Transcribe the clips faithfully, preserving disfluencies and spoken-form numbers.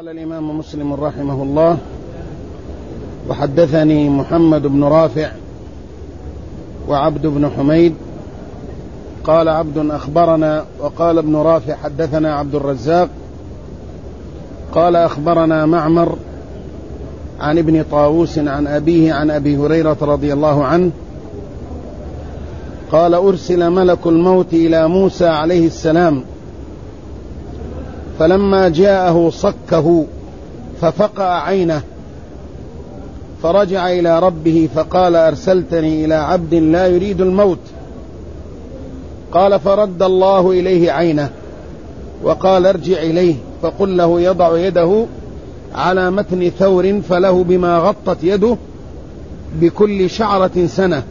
قال الإمام مسلم رحمه الله: وحدثني محمد بن رافع وعبد بن حميد. قال عبد أخبرنا، وقال ابن رافع حدثنا عبد الرزاق قال أخبرنا معمر عن ابن طاووس عن أبيه عن أبي هريرة رضي الله عنه قال: أرسل ملك الموت إلى موسى عليه السلام، فلما جاءه صكه ففقأ عينه، فرجع إلى ربه فقال: أرسلتني إلى عبد لا يريد الموت. قال: فرد الله إليه عينه وقال: ارجع إليه فقل له يضع يده على متن ثور فله بما غطت يده بكل شعرة سنة.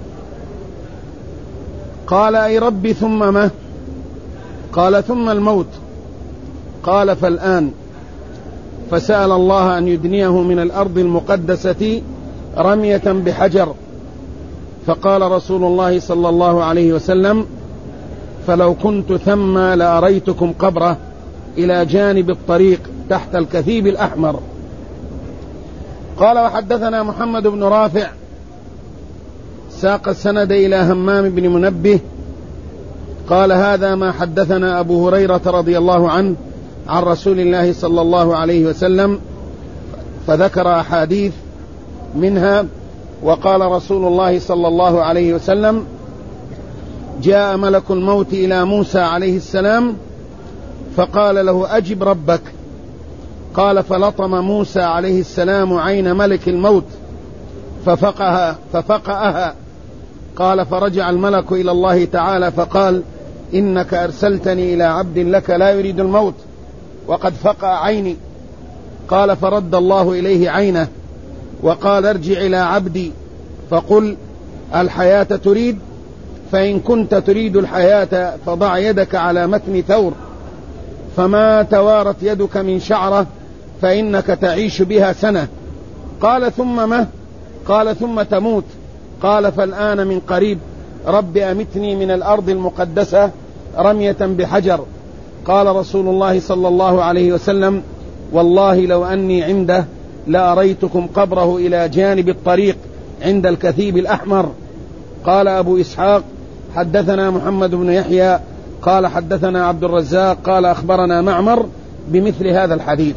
قال: أي ربي ثم ما؟ قال: ثم الموت. قال: فالآن. فسأل الله أن يدنيه من الأرض المقدسة رمية بحجر، فقال رسول الله صلى الله عليه وسلم: فلو كنت ثم لأريتكم قبره إلى جانب الطريق تحت الكثيب الأحمر. قال: وحدثنا محمد بن رافع ساق السند إلى همام بن منبه قال: هذا ما حدثنا أبو هريرة رضي الله عنه عن رسول الله صلى الله عليه وسلم، فذكر أحاديث منها. وقال رسول الله صلى الله عليه وسلم: جاء ملك الموت إلى موسى عليه السلام فقال له: أجب ربك. قال: فلطم موسى عليه السلام عين ملك الموت ففقها ففقأها. قال: فرجع الملك إلى الله تعالى فقال: إنك أرسلتني إلى عبد لك لا يريد الموت وقد فقأ عيني. قال: فرد الله إليه عينه وقال: ارجع إلى عبدي فقل: الحياة تريد؟ فإن كنت تريد الحياة فضع يدك على متن ثور، فما توارت يدك من شعرة فإنك تعيش بها سنة. قال: ثم ما؟ قال: ثم تموت. قال: فالآن من قريب رب أمتني من الأرض المقدسة رمية بحجر. قال رسول الله صلى الله عليه وسلم: والله لو أني عنده لأريتكم قبره إلى جانب الطريق عند الكثيب الأحمر. قال أبو إسحاق: حدثنا محمد بن يحيى قال حدثنا عبد الرزاق قال أخبرنا معمر بمثل هذا الحديث.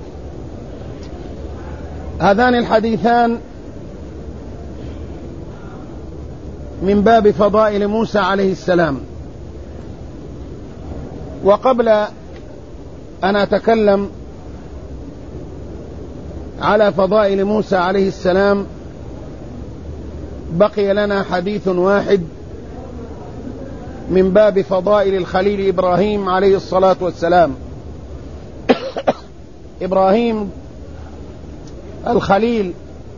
هذان الحديثان من باب فضائل موسى عليه السلام. وقبل أن أتكلم على فضائل موسى عليه السلام بقي لنا حديث واحد من باب فضائل الخليل إبراهيم عليه الصلاة والسلام. إبراهيم الخليل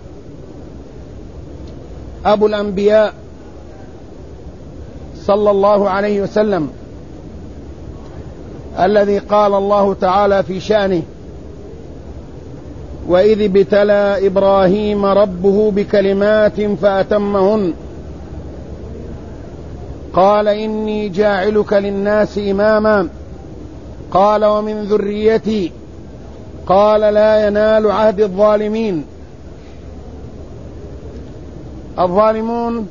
أبو الأنبياء صلى الله عليه وسلم، الذي قال الله تعالى في شأنه: وإذ ابتلى إبراهيم ربه بكلمات فأتمهن قال إني جاعلك للناس إماما قال ومن ذريتي قال لا ينال عهد الظالمين. الظالمون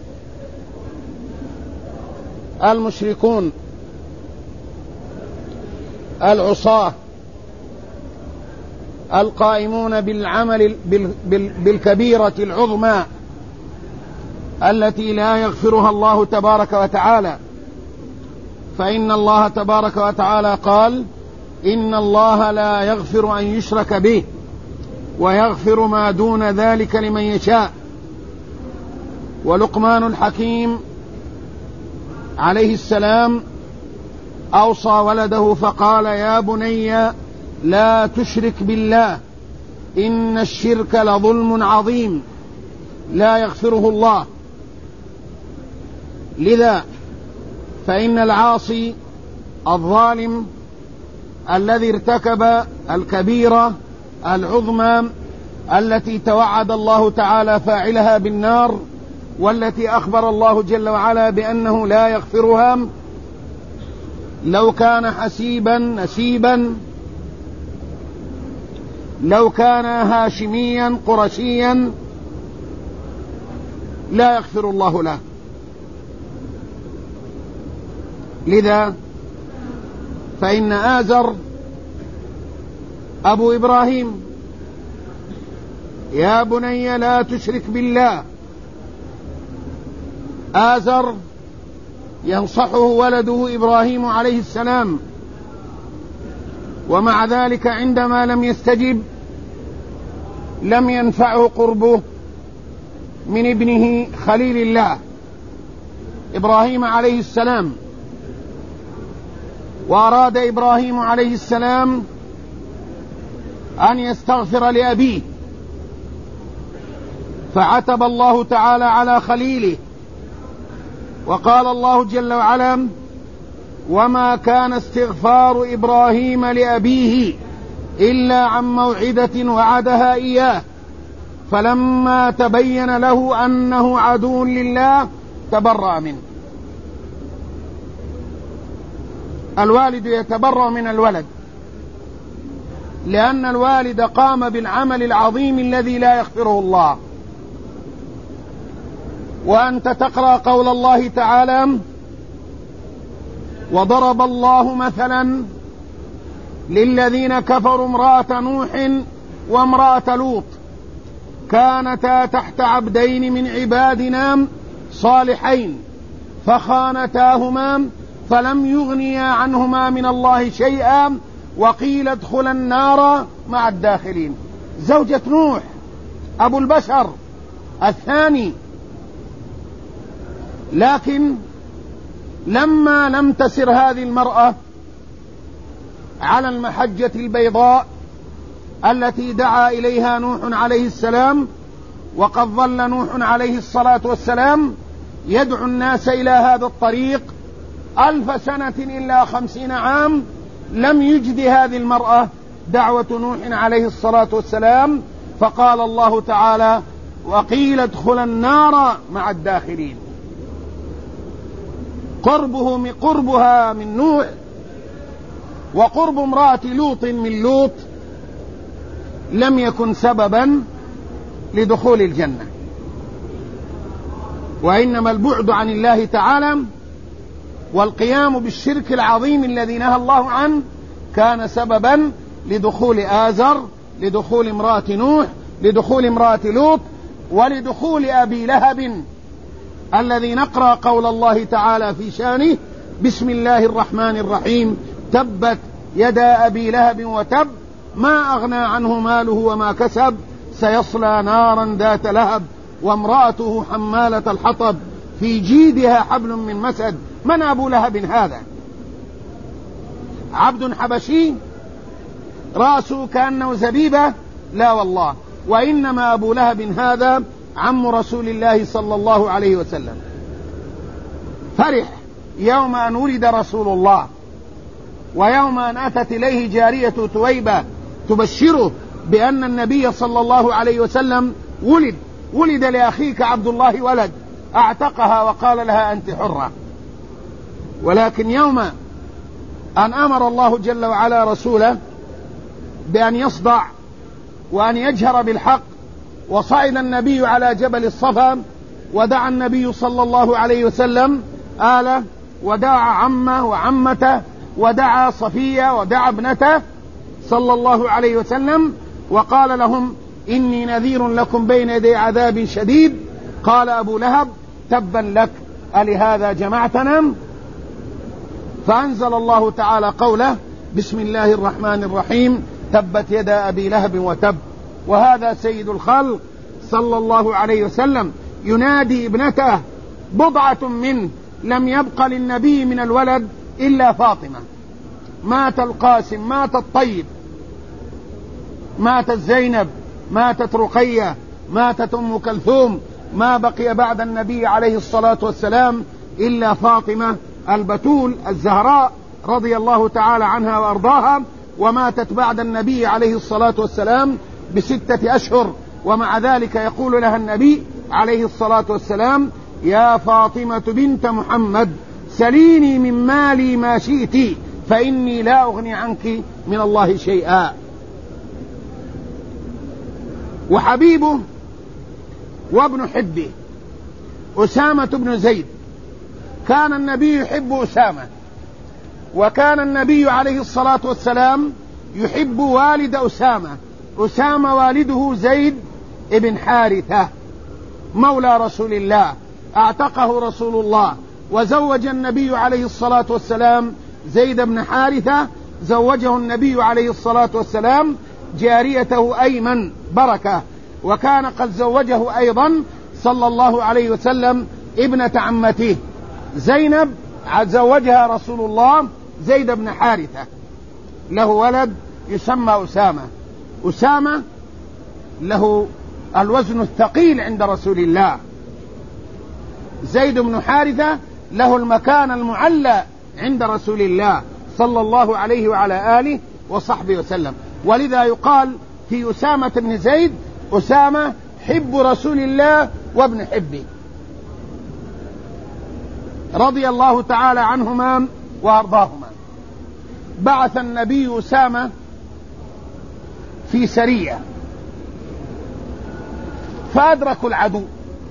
المشركون العصاة القائمون بالعمل بالكبيرة العظمى التي لا يغفرها الله تبارك وتعالى. فإن الله تبارك وتعالى قال: إن الله لا يغفر أن يشرك به ويغفر ما دون ذلك لمن يشاء. ولقمان الحكيم عليه السلام أوصى ولده فقال: يا بني لا تشرك بالله إن الشرك لظلم عظيم لا يغفره الله. لذا فإن العاصي الظالم الذي ارتكب الكبيرة العظمى التي توعد الله تعالى فاعلها بالنار، والتي أخبر الله جل وعلا بأنه لا يغفرها، لو كان حسيبا نسيبا لو كان هاشميا قرشيا لا يغفر الله له. لذا فإن آزر أبو إبراهيم يا بني لا تشرك بالله. آزر ينصحه ولده إبراهيم عليه السلام، ومع ذلك عندما لم يستجب لم ينفعه قربه من ابنه خليل الله إبراهيم عليه السلام. وأراد إبراهيم عليه السلام أن يستغفر لأبيه، فعتب الله تعالى على خليله، وقال الله جل وعلا: وما كان استغفار إبراهيم لأبيه إلا عن موعدة وعدها إياه فلما تبين له أنه عدو لله تبرأ منه. الوالد يتبرأ من الولد، لأن الوالد قام بالعمل العظيم الذي لا يغفره الله. وأنت تقرأ قول الله تعالى: وضرب الله مثلا للذين كفروا امرأة نوح وامرأة لوط كانتا تحت عبدين من عبادنا صالحين فخانتاهما فلم يغنيا عنهما من الله شيئا وقيل ادخلا النار مع الداخلين. زوجة نوح أبو البشر الثاني، لكن لما لم تسر هذه المرأة على المحجة البيضاء التي دعا إليها نوح عليه السلام، وقد ظل نوح عليه الصلاة والسلام يدعو الناس إلى هذا الطريق ألف سنة إلا خمسين عام، لم يجد هذه المرأة دعوة نوح عليه الصلاة والسلام، فقال الله تعالى: وقيل ادخل النار مع الداخلين. قربه من قربها من نوح وقرب امرأة لوط من لوط لم يكن سببا لدخول الجنة، وإنما البعد عن الله تعالى والقيام بالشرك العظيم الذي نهى الله عنه كان سببا لدخول آزر، لدخول امرأة نوح، لدخول امرأة لوط، ولدخول أبي لهب الذي نقرأ قول الله تعالى في شانه: بسم الله الرحمن الرحيم تبت يدا أبي لهب وتب ما أغنى عنه ماله وما كسب سيصلى نارا ذات لهب وامرأته حمالة الحطب في جيدها حبل من مسد. من أبو لهب هذا؟ عبد حبشي رأسه كأنه زبيبة؟ لا والله، وإنما أبو لهب هذا عم رسول الله صلى الله عليه وسلم. فرح يوم أن ولد رسول الله، ويوم أن أتت إليه جارية تويبة تبشره بأن النبي صلى الله عليه وسلم ولد ولد لأخيك عبد الله ولد، أعتقها وقال لها أنت حرة. ولكن يوم أن أمر الله جل وعلا رسوله بأن يصدع وأن يجهر بالحق، وصعد النبي على جبل الصفا ودعا النبي صلى الله عليه وسلم آله، ودعا عمه وعمته، ودعا صفية ودعا ابنته صلى الله عليه وسلم، وقال لهم: إني نذير لكم بين يدي عذاب شديد. قال أبو لهب: تبا لك ألهذا جمعتنا؟ فأنزل الله تعالى قوله: بسم الله الرحمن الرحيم تبت يدا أبي لهب وتب. وهذا سيد الخلق صلى الله عليه وسلم ينادي ابنته، بضعة منه لم يبق للنبي من الولد إلا فاطمة. مات القاسم، مات الطيب، ماتت زينب، ماتت رقية، ماتت أم كلثوم، ما بقي بعد النبي عليه الصلاة والسلام إلا فاطمة البتول الزهراء رضي الله تعالى عنها وأرضاها، وماتت بعد النبي عليه الصلاة والسلام بستة أشهر. ومع ذلك يقول لها النبي عليه الصلاة والسلام: يا فاطمة بنت محمد سليني من مالي ما شئت فإني لا أغني عنك من الله شيئا. وحبيبه وابن حبه أسامة بن زيد. كان النبي يحب أسامة، وكان النبي عليه الصلاة والسلام يحب والد أسامة. أسامة والده زيد بن حارثة مولى رسول الله، اعتقه رسول الله، وزوج النبي عليه الصلاة والسلام زيد بن حارثة، زوجه النبي عليه الصلاة والسلام جاريته أيمن بركة، وكان قد زوجه أيضا صلى الله عليه وسلم ابنة عمته زينب، زوجها رسول الله زيد بن حارثة، له ولد يسمى أسامة. أسامة له الوزن الثقيل عند رسول الله، زيد بن حارثة له المكان المعلى عند رسول الله صلى الله عليه وعلى آله وصحبه وسلم. ولذا يقال في أسامة بن زيد أسامة حب رسول الله وابن حبه، رضي الله تعالى عنهما وأرضاهما. بعث النبي أسامة في سرية فأدركوا العدو،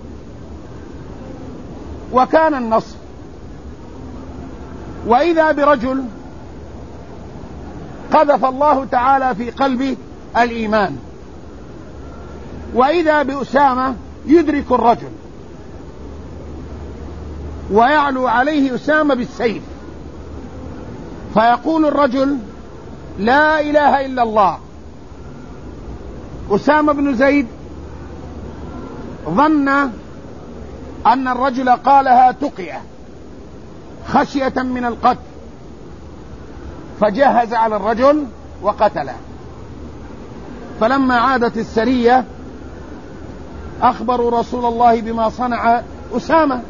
وكان النصر، وإذا برجل قذف الله تعالى في قلبه الإيمان، وإذا بأسامة يدرك الرجل ويعلو عليه أسامة بالسيف، فيقول الرجل لا إله إلا الله. أسامة بن زيد ظن أن الرجل قالها تقية خشية من القتل، فجهز على الرجل وقتله. فلما عادت السرية أخبروا رسول الله بما صنع أسامة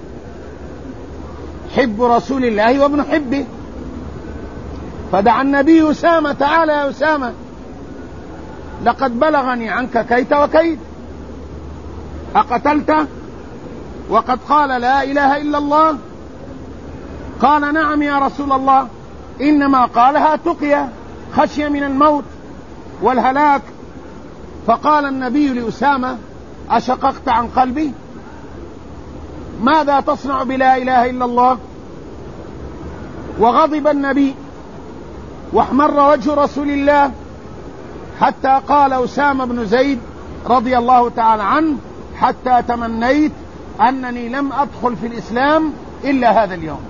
حب رسول الله وابن حبه، فدعا النبي أسامة تعالى يا أسامة لقد بلغني عنك كيت وكيت، أقتلته وقد قال لا إله إلا الله؟ قال نعم يا رسول الله، إنما قالها تقية خشية من الموت والهلاك. فقال النبي لأسامة أشققت عن قلبي؟ ماذا تصنع بلا إله إلا الله؟ وغضب النبي واحمر وجه رسول الله، حتى قال أسامة بن زيد رضي الله تعالى عنه حتى تمنيت أنني لم أدخل في الإسلام إلا هذا اليوم.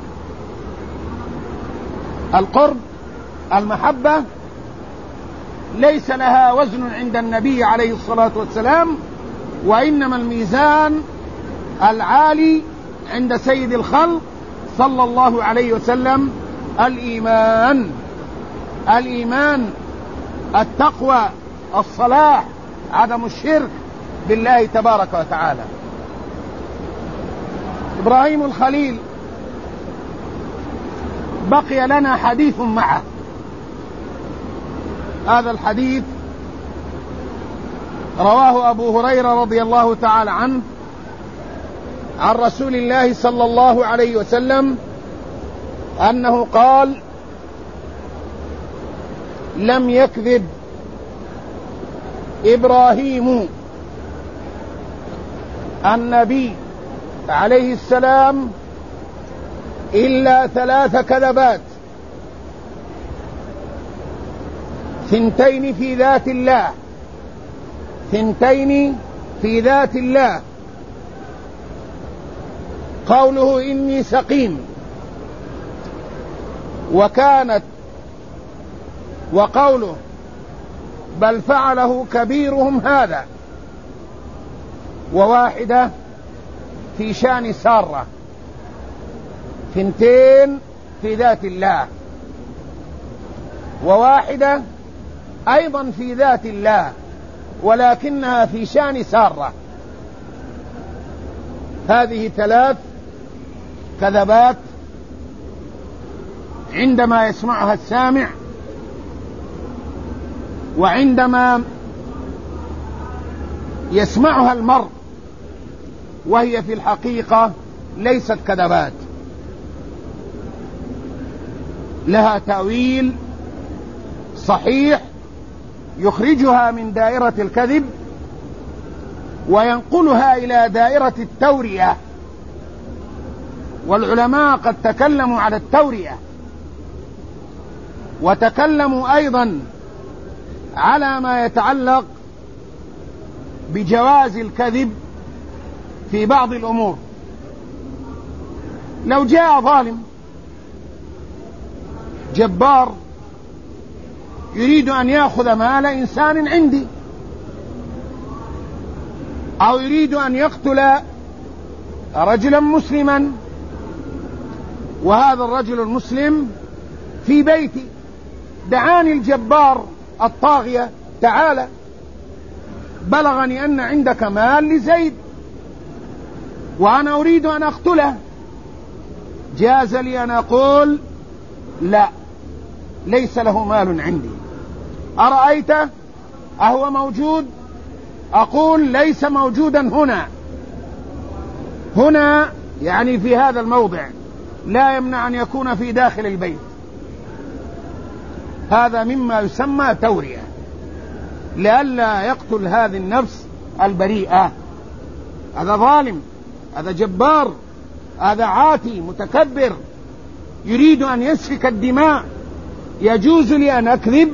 القرب، المحبة ليس لها وزن عند النبي عليه الصلاة والسلام، وإنما الميزان العالي عند سيد الخلق صلى الله عليه وسلم الإيمان، الإيمان، التقوى، الصلاح، عدم الشرك بالله تبارك وتعالى. إبراهيم الخليل بقي لنا حديث معه. هذا الحديث رواه أبو هريرة رضي الله تعالى عنه عن رسول الله صلى الله عليه وسلم أنه قال لم يكذب إبراهيم النبي عليه السلام إلا ثلاث كذبات، ثنتين في ذات الله، ثنتين في ذات الله، قوله إني سقيم، وكانت وقوله بل فعله كبيرهم هذا، وواحدة في شان سارة، ثنتين في ذات الله، وواحدة أيضا في ذات الله ولكنها في شان سارة. هذه ثلاث كذبات عندما يسمعها السامع، وعندما يسمعها المرء، وهي في الحقيقة ليست كذبات، لها تأويل صحيح يخرجها من دائرة الكذب وينقلها إلى دائرة التورية. والعلماء قد تكلموا على التورية، وتكلموا أيضا على ما يتعلق بجواز الكذب في بعض الأمور. لو جاء ظالم جبار يريد أن يأخذ مال إنسان عندي، أو يريد أن يقتل رجلا مسلما، وهذا الرجل المسلم في بيتي، دعاني الجبار الطاغية تعالى بلغني أن عندك مال لزيد وأنا أريد أن أقتله، جاز لي أن أقول لا، ليس له مال عندي، أرأيت أهو موجود؟ أقول ليس موجودا هنا، هنا يعني في هذا الموضع، لا يمنع أن يكون في داخل البيت. هذا مما يسمى تورية، لئلا يقتل هذه النفس البريئة. هذا ظالم، هذا جبار، هذا عاتي متكبر يريد أن يسفك الدماء، يجوز لي أن أكذب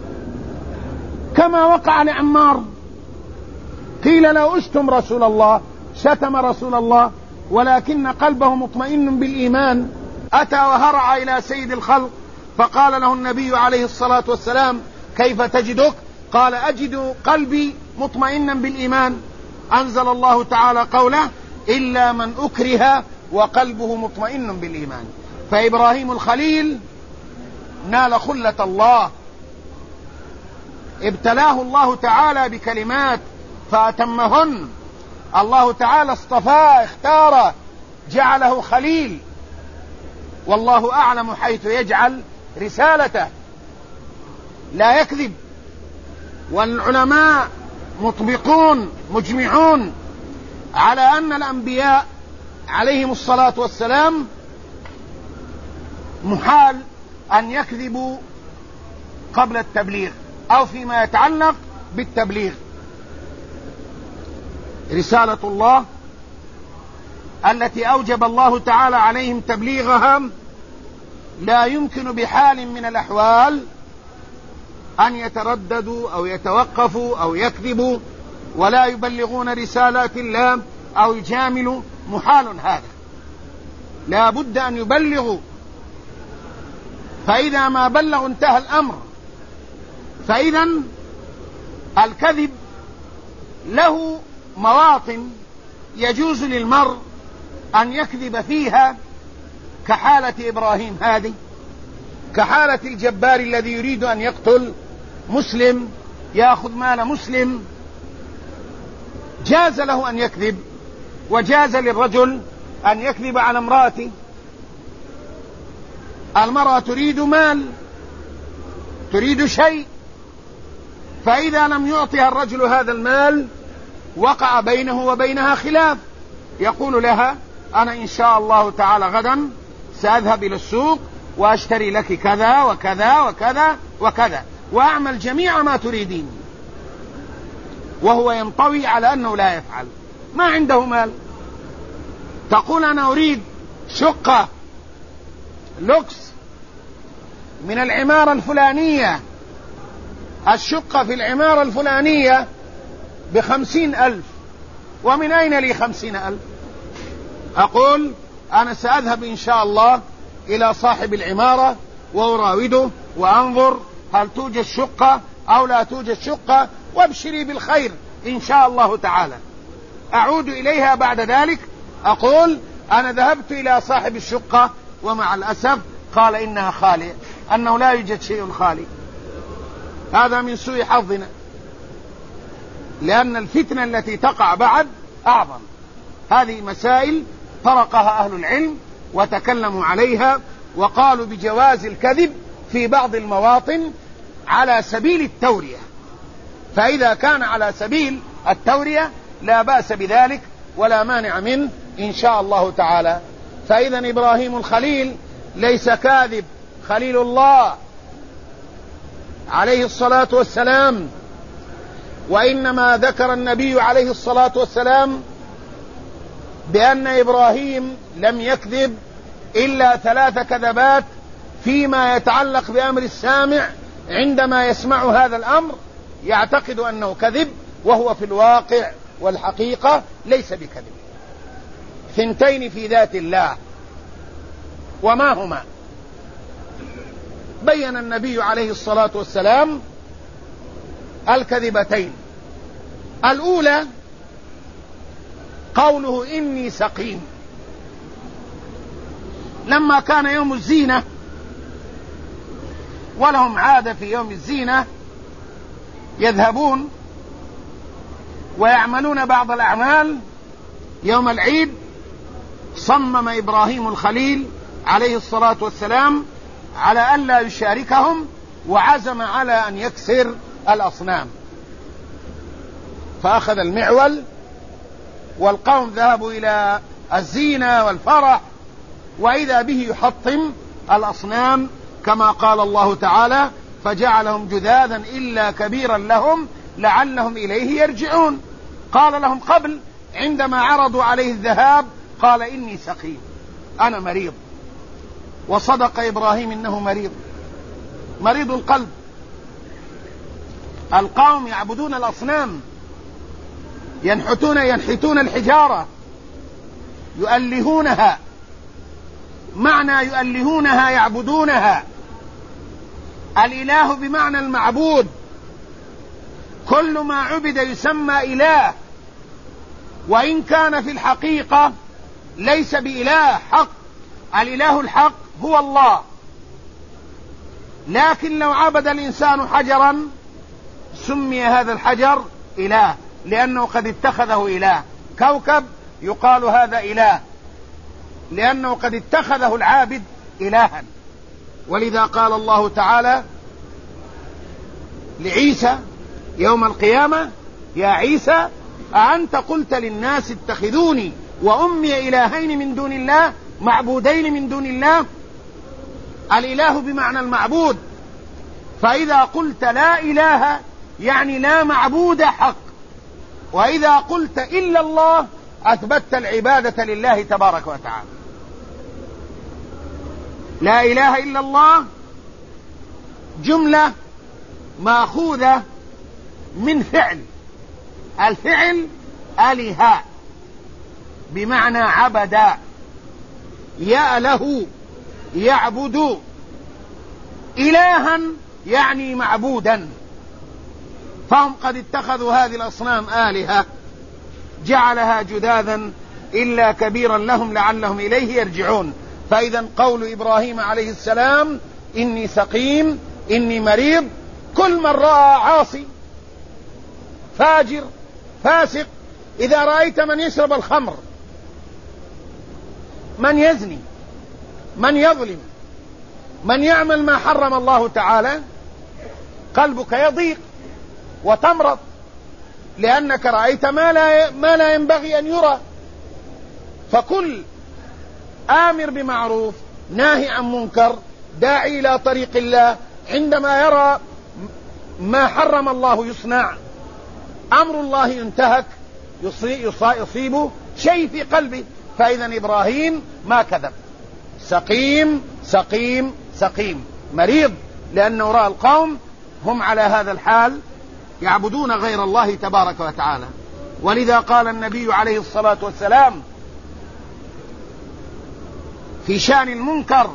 كما وقع لعمار. قيل لو أشتم رسول الله، شتم رسول الله، ولكن قلبه مطمئن بالإيمان. أتى وهرع إلى سيد الخلق فقال له النبي عليه الصلاة والسلام كيف تجدك؟ قال أجد قلبي مطمئنا بالإيمان. أنزل الله تعالى قوله إلا من أكره وقلبه مطمئن بالإيمان. فإبراهيم الخليل نال خلة الله، ابتلاه الله تعالى بكلمات فأتمهن. الله تعالى اصطفاه، اختاره، جعله خليل، والله أعلم حيث يجعل رسالته، لا يكذب. والعلماء مطبقون مجمعون على أن الأنبياء عليهم الصلاة والسلام محال أن يكذبوا قبل التبليغ أو فيما يتعلق بالتبليغ. رسالة الله التي أوجب الله تعالى عليهم تبليغها لا يمكن بحال من الأحوال أن يترددوا أو يتوقفوا أو يكذبوا ولا يبلغون رسالات الله أو يجاملوا، محال هذا، لا بد أن يبلغوا. فإذا ما بلغوا انتهى الأمر. فإذا الكذب له مواطن يجوز للمرء أن يكذب فيها، كحالة إبراهيم هذه، كحالة الجبار الذي يريد أن يقتل مسلم، يأخذ مال مسلم، جاز له أن يكذب. وجاز للرجل أن يكذب على امرأته. المرأة تريد مال، تريد شيء، فإذا لم يعطيها الرجل هذا المال وقع بينه وبينها خلاف، يقول لها أنا إن شاء الله تعالى غدا سأذهب إلى السوق وأشتري لك كذا وكذا وكذا وكذا وأعمل جميع ما تريدين، وهو ينطوي على أنه لا يفعل، ما عنده مال. تقول أنا أريد شقة لوكس من العمارة الفلانية، الشقة في العمارة الفلانية بخمسين ألف، ومن أين لي خمسين ألف؟ أقول أنا سأذهب إن شاء الله إلى صاحب العمارة وأراوده وأنظر هل توجد شقة أو لا توجد شقة، وابشري بالخير إن شاء الله تعالى. أعود إليها بعد ذلك أقول أنا ذهبت إلى صاحب الشقة ومع الأسف قال إنها خالية، أنه لا يوجد شيء خالي. هذا من سوء حظنا، لأن الفتنة التي تقع بعد أعظم. هذه مسائل طرقها أهل العلم وتكلموا عليها وقالوا بجواز الكذب في بعض المواطن على سبيل التورية. فإذا كان على سبيل التورية لا بأس بذلك ولا مانع منه إن شاء الله تعالى. فإذا إبراهيم الخليل ليس كاذب، خليل الله عليه الصلاة والسلام وإنما ذكر النبي عليه الصلاة والسلام بأن إبراهيم لم يكذب إلا ثلاث كذبات فيما يتعلق بأمر السامع عندما يسمع هذا الأمر يعتقد أنه كذب، وهو في الواقع والحقيقة ليس بكذب. ثنتين في ذات الله، وما هما؟ بين النبي عليه الصلاة والسلام الكذبتين. الأولى قوله إني سقيم، لما كان يوم الزينة ولهم عادة في يوم الزينة يذهبون ويعملون بعض الأعمال يوم العيد، صمم إبراهيم الخليل عليه الصلاة والسلام على أن لا يشاركهم، وعزم على أن يكسر الأصنام، فأخذ المعول والقوم ذهبوا إلى الزينة والفرح، وإذا به يحطم الأصنام كما قال الله تعالى فجعلهم جذاذا إلا كبيرا لهم لعلهم إليه يرجعون. قال لهم قبل عندما عرضوا عليه الذهاب قال إني سقيم، أنا مريض. وصدق إبراهيم إنه مريض، مريض القلب. القوم يعبدون الأصنام، ينحتون ينحتون الحجارة، يؤلهونها، معنى يؤلهونها يعبدونها. الإله بمعنى المعبود، كل ما عبد يسمى إله، وإن كان في الحقيقة ليس بإله حق. الإله الحق هو الله، لكن لو عبد الإنسان حجرا سمي هذا الحجر إله، لأنه قد اتخذه إله. كوكب يقال هذا إله لأنه قد اتخذه العابد إلها. ولذا قال الله تعالى لعيسى يوم القيامة يا عيسى أأنت قلت للناس اتخذوني وأمي إلهين من دون الله، معبودين من دون الله. الإله بمعنى المعبود، فإذا قلت لا إله يعني لا معبود حق، وإذا قلت إلا الله أثبتت العبادة لله تبارك وتعالى. لا إله إلا الله جملة مأخوذة من فعل، الفعل أله بمعنى عبد، يأله يعبد، إلها يعني معبودا. فهم قد اتخذوا هذه الأصنام آلهة جعلها جذاذا إلا كبيرا لهم لعلهم إليه يرجعون. فإذا قول إبراهيم عليه السلام إني سقيم إني مريض، كل من رأى عاصي فاجر فاسق، إذا رأيت من يشرب الخمر، من يزني، من يظلم، من يعمل ما حرم الله تعالى، قلبك يضيق وتمرض، لأنك رأيت ما لا, ما لا ينبغي أن يرى. فكل آمر بمعروف ناهي عن منكر داعي إلى طريق الله عندما يرى ما حرم الله يصنع، أمر الله ينتهك، يصيب شيء في قلبه. فإذا إبراهيم ما كذب، سقيم سقيم سقيم، مريض، لأنه رأى القوم هم على هذا الحال يعبدون غير الله تبارك وتعالى. ولذا قال النبي عليه الصلاة والسلام في شأن المنكر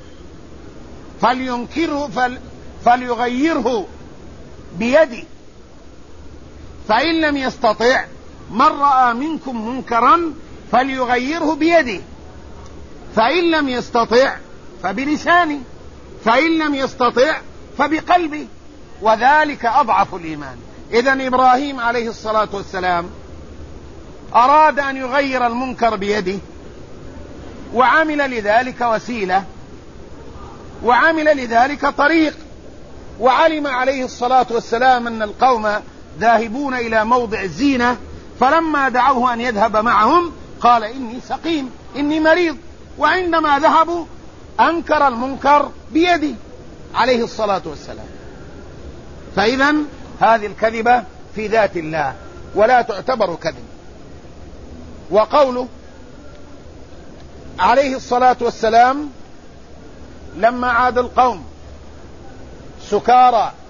فلينكره فل فليغيره بيده، فإن لم يستطع من رأى منكم منكرا فليغيره بيده، فإن لم يستطع فبلسانه، فإن لم يستطع فبقلبه، وذلك أضعف الإيمان. إذن إبراهيم عليه الصلاة والسلام أراد أن يغير المنكر بيده، وعمل لذلك وسيلة، وعمل لذلك طريق، وعلم عليه الصلاة والسلام أن القوم ذاهبون إلى موضع الزينة، فلما دعوه أن يذهب معهم قال إني سقيم إني مريض، وعندما ذهبوا أنكر المنكر بيده عليه الصلاة والسلام. فإذا هذه الكذبة في ذات الله ولا تعتبر كذب. وقوله عليه الصلاة والسلام لما عاد القوم سكارى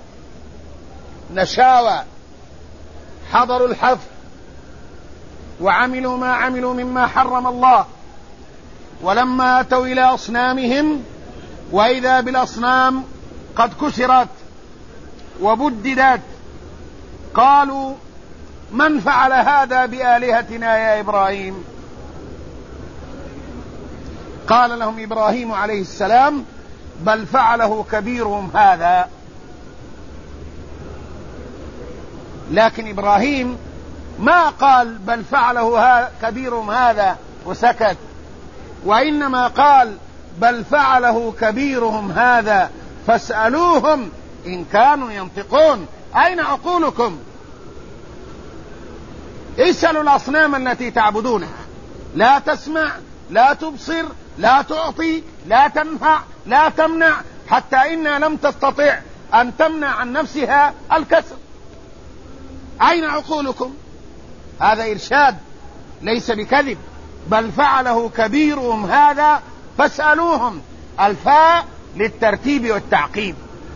نشاوى حضروا الحفل وعملوا ما عملوا مما حرم الله، ولما أتوا إلى أصنامهم وإذا بالأصنام قد كسرت وبددت قالوا من فعل هذا بآلهتنا يا إبراهيم؟ قال لهم إبراهيم عليه السلام بل فعله كبيرهم هذا. لكن إبراهيم ما قال بل فعله كبيرهم هذا وسكت، وإنما قال بل فعله كبيرهم هذا فاسألوهم إن كانوا ينطقون. أين عقولكم؟ اسألوا الأصنام التي تعبدونها، لا تسمع لا تبصر لا تعطي لا تنفع لا تمنع، حتى إنها لم تستطع أن تمنع عن نفسها الكسر. أين عقولكم؟ هذا إرشاد ليس بكذب. بل فعله كبيرهم هذا فاسألوهم، الفاء للترتيب والتعقيب.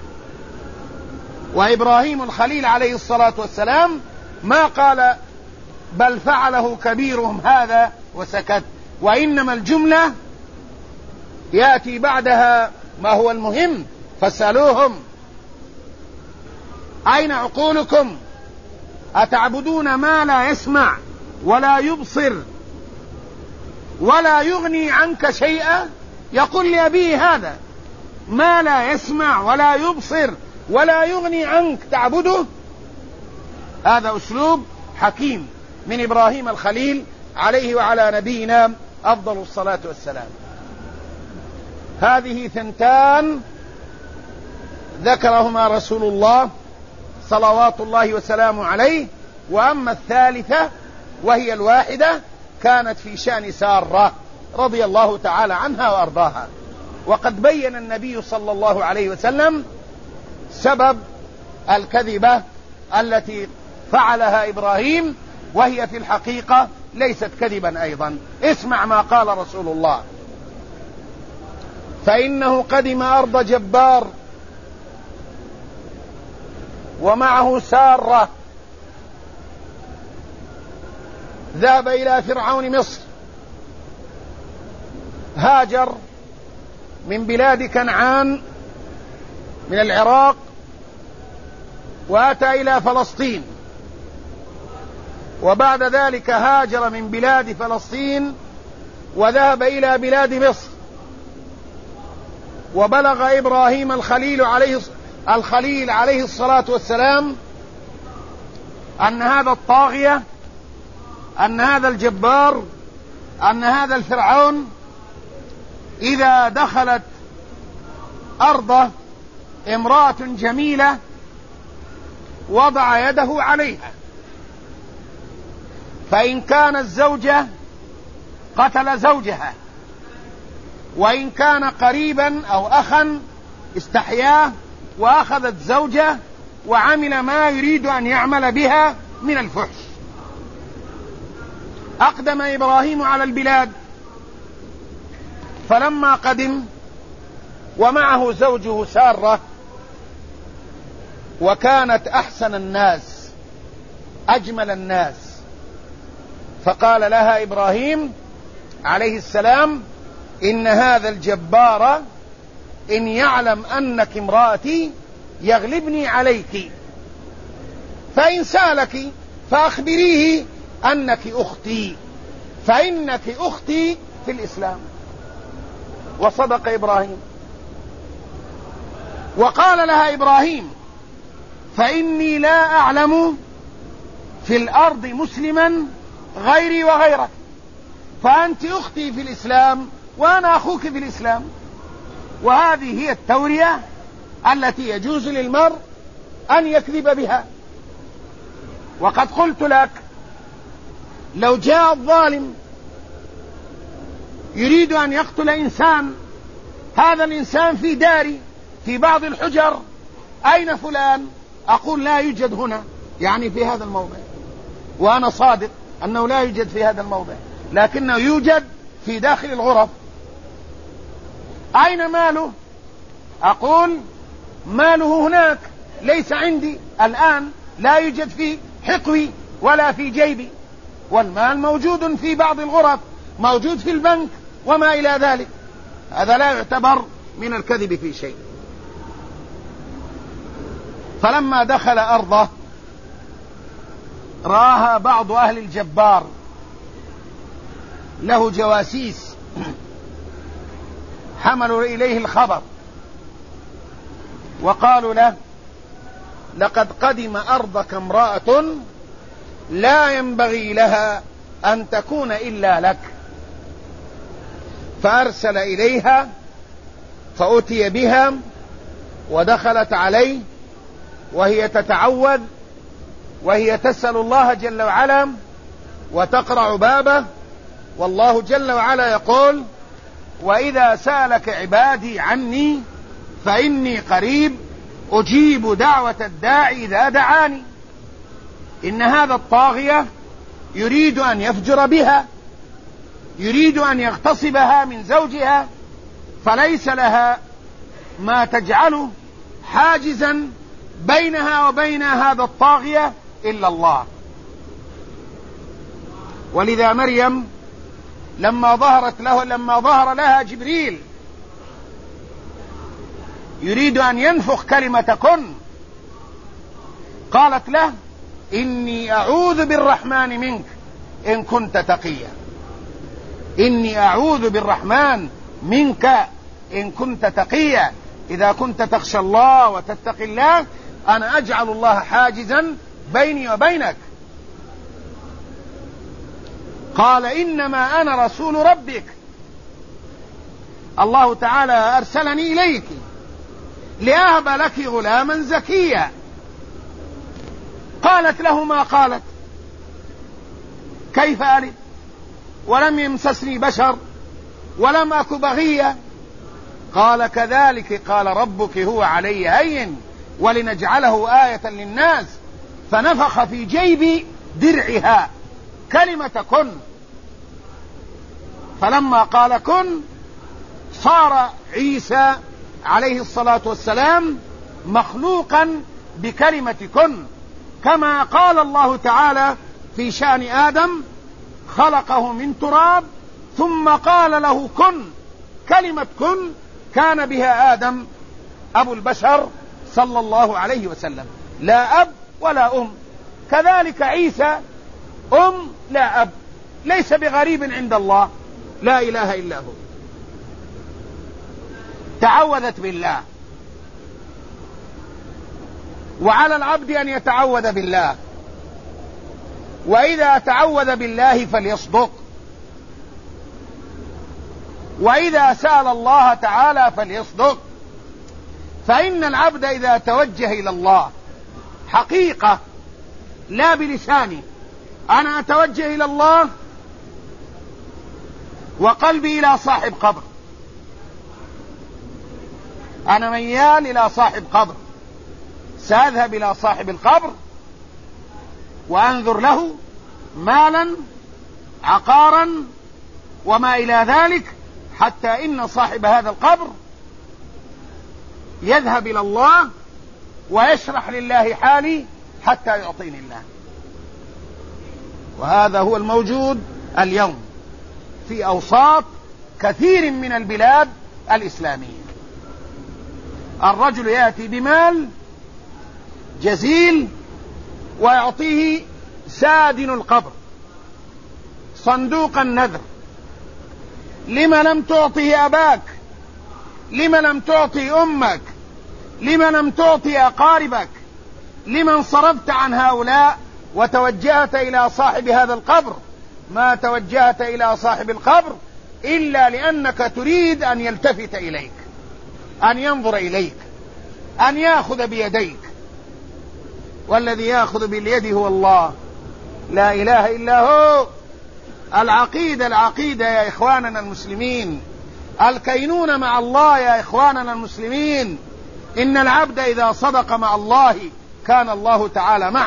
وإبراهيم الخليل عليه الصلاة والسلام ما قال بل فعله كبيرهم هذا وسكت، وإنما الجملة يأتي بعدها ما هو المهم فاسألوهم. أين عقولكم؟ أتعبدون ما لا يسمع ولا يبصر ولا يغني عنك شيئا؟ يقول لأبيه هذا ما لا يسمع ولا يبصر ولا يغني عنك تعبده؟ هذا أسلوب حكيم من إبراهيم الخليل عليه وعلى نبينا أفضل الصلاة والسلام. هذه ثنتان ذكرهما رسول الله صلوات الله وسلامه عليه. وأما الثالثة وهي الواحدة كانت في شأن سارة رضي الله تعالى عنها وأرضاها. وقد بين النبي صلى الله عليه وسلم سبب الكذبة التي فعلها إبراهيم، وهي في الحقيقة ليست كذبا أيضا. اسمع ما قال رسول الله: فإنه قدم أرض جبار ومعه سارة، ذهب إلى فرعون مصر، هاجر من بلاد كنعان من العراق وأتى إلى فلسطين، وبعد ذلك هاجر من بلاد فلسطين وذهب إلى بلاد مصر. وبلغ إبراهيم الخليل عليه الخليل عليه الصلاة والسلام أن هذا الطاغية، أن هذا الجبار، أن هذا الفرعون إذا دخلت أرضه امرأة جميلة وضع يده عليها، فإن كانت زوجة قتل زوجها، وإن كان قريبا أو أخا استحياه وأخذت زوجة وعمل ما يريد أن يعمل بها من الفحش. أقدم إبراهيم على البلاد، فلما قدم ومعه زوجه سارة، وكانت أحسن الناس أجمل الناس، فقال لها إبراهيم عليه السلام: إن هذا الجبار إن يعلم أنك امرأتي يغلبني عليك، فإن سألك فأخبريه أنك أختي، فإنك أختي في الإسلام. وصدق إبراهيم. وقال لها إبراهيم: فإني لا أعلم في الأرض مسلما غيري وغيرك، فأنت أختي في الإسلام وأنا أخوك في الإسلام. وهذه هي التورية التي يجوز للمرء أن يكذب بها. وقد قلت لك لو جاء الظالم يريد أن يقتل إنسان، هذا الإنسان في داري في بعض الحجر، أين فلان؟ أقول لا يوجد هنا، يعني في هذا الموضع، وأنا صادق أنه لا يوجد في هذا الموضع، لكنه يوجد في داخل الغرف. أين ماله؟ أقول ماله هناك، ليس عندي الآن، لا يوجد في حقوي ولا في جيبي، والمال موجود في بعض الغرف، موجود في البنك وما إلى ذلك. هذا لا يعتبر من الكذب في شيء. فلما دخل أرضه راها بعض أهل الجبار له جواسيس حملوا إليه الخبر وقالوا له: لقد قدم أرضك امرأة لا ينبغي لها أن تكون إلا لك. فأرسل إليها فأتي بها ودخلت عليه وهي تتعوذ وهي تسأل الله جل وعلا وتقرع بابه، والله جل وعلا يقول: وإذا سألك عبادي عني فإني قريب أجيب دعوة الداعي إذا دعاني. إن هذا الطاغية يريد أن يفجر بها، يريد أن يغتصبها من زوجها، فليس لها ما تجعله حاجزا بينها وبين هذا الطاغية إلا الله. ولذا مريم لما ظهرت له لما ظهر لها جبريل يريد أن ينفخ كلمة كن، قالت له: إني أعوذ بالرحمن منك إن كنت تقيا. إني أعوذ بالرحمن منك إن كنت تقيا. إذا كنت تخشى الله وتتقي الله أنا أجعل الله حاجزا بيني وبينك. قال: إنما أنا رسول ربك، الله تعالى أرسلني إليك لأهب لك غلاما زكيا. قالت له ما قالت: كيف ألد ولم يمسسني بشر ولم أك بغيا. قال: كذلك قال ربك هو علي هين ولنجعله آية للناس. فنفخ في جيب درعها كلمة كن، فلما قال كن صار عيسى عليه الصلاة والسلام مخلوقا بكلمة كن، كما قال الله تعالى في شأن آدم: خلقه من تراب ثم قال له كن. كلمة كن كان بها آدم أبو البشر صلى الله عليه وسلم، لا أب ولا أم. كذلك عيسى أم لا أب، ليس بغريب عند الله، لا إله إلا هو. تعوذت بالله، وعلى العبد أن يتعوذ بالله، وإذا تعوذ بالله فليصدق، وإذا سأل الله تعالى فليصدق. فإن العبد إذا توجه إلى الله حقيقة لا بلساني، أنا أتوجه إلى الله وقلبي إلى صاحب قبر، أنا ميال إلى صاحب قبر، سأذهب إلى صاحب القبر وأنذر له مالا عقارا وما إلى ذلك، حتى إن صاحب هذا القبر يذهب إلى الله ويشرح لله حالي حتى يعطيني الله. وهذا هو الموجود اليوم في أوساط كثير من البلاد الإسلامية. الرجل يأتي بمال جزيل ويعطيه سادن القبر صندوق النذر: لما لم تعطي أباك؟ لما لم تعطي أمك؟ لما لم تعطي أقاربك؟ لما انصرفت عن هؤلاء وتوجهت إلى صاحب هذا القبر؟ ما توجهت إلى صاحب القبر إلا لأنك تريد أن يلتفت إليك، أن ينظر إليك، أن يأخذ بيديك، والذي يأخذ باليد هو الله، لا إله إلا هو. العقيدة العقيدة يا إخواننا المسلمين، الكينون مع الله يا إخواننا المسلمين. إن العبد إذا صدق مع الله كان الله تعالى معه،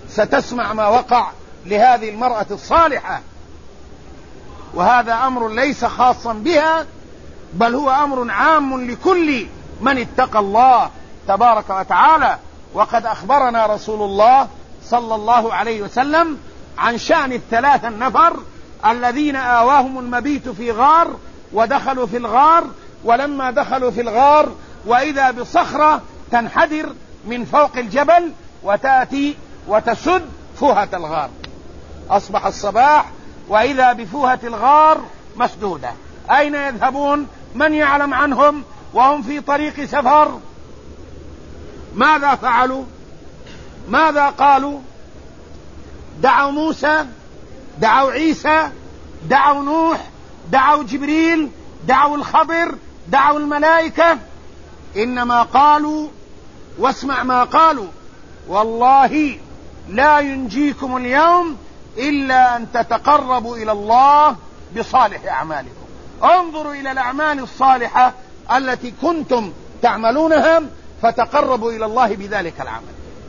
ستسمع ما وقع لهذه المرأة الصالحة، وهذا أمر ليس خاصا بها، بل هو أمر عام لكل من اتقى الله تبارك وتعالى. وقد أخبرنا رسول الله صلى الله عليه وسلم عن شأن الثلاثة النفر الذين آواهم المبيت في غار ودخلوا في الغار، ولما دخلوا في الغار وإذا بصخرة تنحدر من فوق الجبل وتأتي وتسد فوهة الغار. أصبح الصباح وإذا بفوهة الغار مسدودة. أين يذهبون؟ من يعلم عنهم وهم في طريق سفر؟ ماذا فعلوا؟ ماذا قالوا؟ دعوا موسى، دعوا عيسى، دعوا نوح، دعوا جبريل، دعوا الخضر، دعوا الملائكة، إنما قالوا، واسمع ما قالوا: والله لا ينجيكم اليوم إلا أن تتقربوا إلى الله بصالح أعمالكم. انظروا إلى الأعمال الصالحة التي كنتم تعملونها فتقربوا إلى الله بذلك العمل.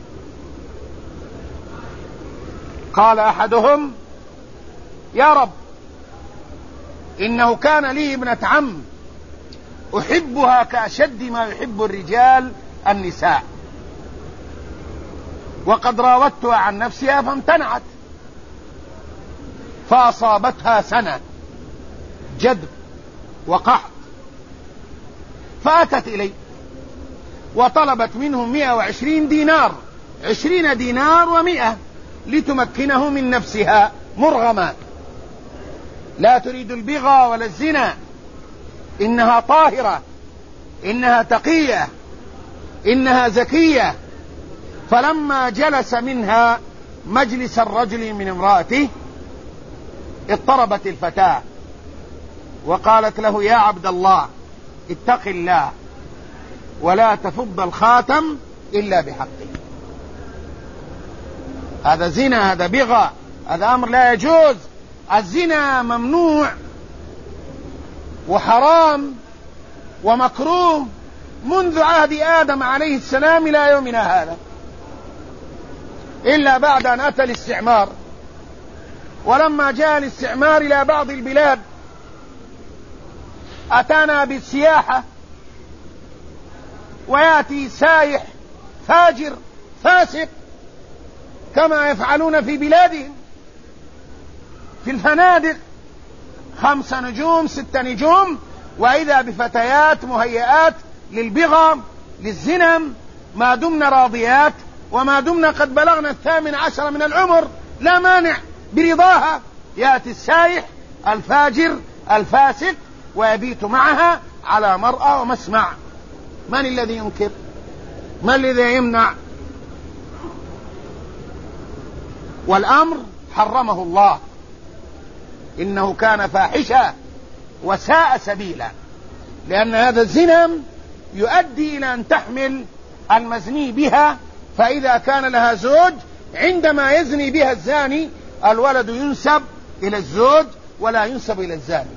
قال أحدهم: يا رب، إنه كان لي ابنة عم أحبها كأشد ما يحب الرجال النساء، وقد راودتها عن نفسها فامتنعت، فأصابتها سنة جدب وقحط، فأتت إلي وطلبت منهم مئة وعشرين دينار، عشرين دينار ومئة، لتمكنه من نفسها مرغما، لا تريد البغى ولا الزنا، إنها طاهرة، إنها تقية، إنها زكية. فلما جلس منها مجلس الرجل من امرأته اضطربت الفتاة وقالت له: يا عبد الله، اتق الله ولا تفض الخاتم إلا بحقه. هذا زنا، هذا بغى، هذا أمر لا يجوز. الزنا ممنوع وحرام ومكروه منذ عهد آدم عليه السلام إلى يومنا هذا، إلا بعد أن أتى الاستعمار. ولما جاء الاستعمار إلى بعض البلاد أتانا بالسياحة، ويأتي سايح فاجر فاسق كما يفعلون في بلادهم في الفنادق، خمس نجوم ست نجوم، وإذا بفتيات مهيئات للبغى للزنا، ما دمنا راضيات وما دمنا قد بلغنا الثامن عشر من العمر لا مانع برضاها. يأتي السايح الفاجر الفاسق ويبيت معها على مرأى ومسمع. من الذي ينكر؟ من الذي يمنع؟ والأمر حرمه الله، إنه كان فاحشا وساء سبيلا، لأن هذا الزنا يؤدي إلى أن تحمل المزني بها، فإذا كان لها زوج عندما يزني بها الزاني الولد ينسب إلى الزوج ولا ينسب إلى الزاني.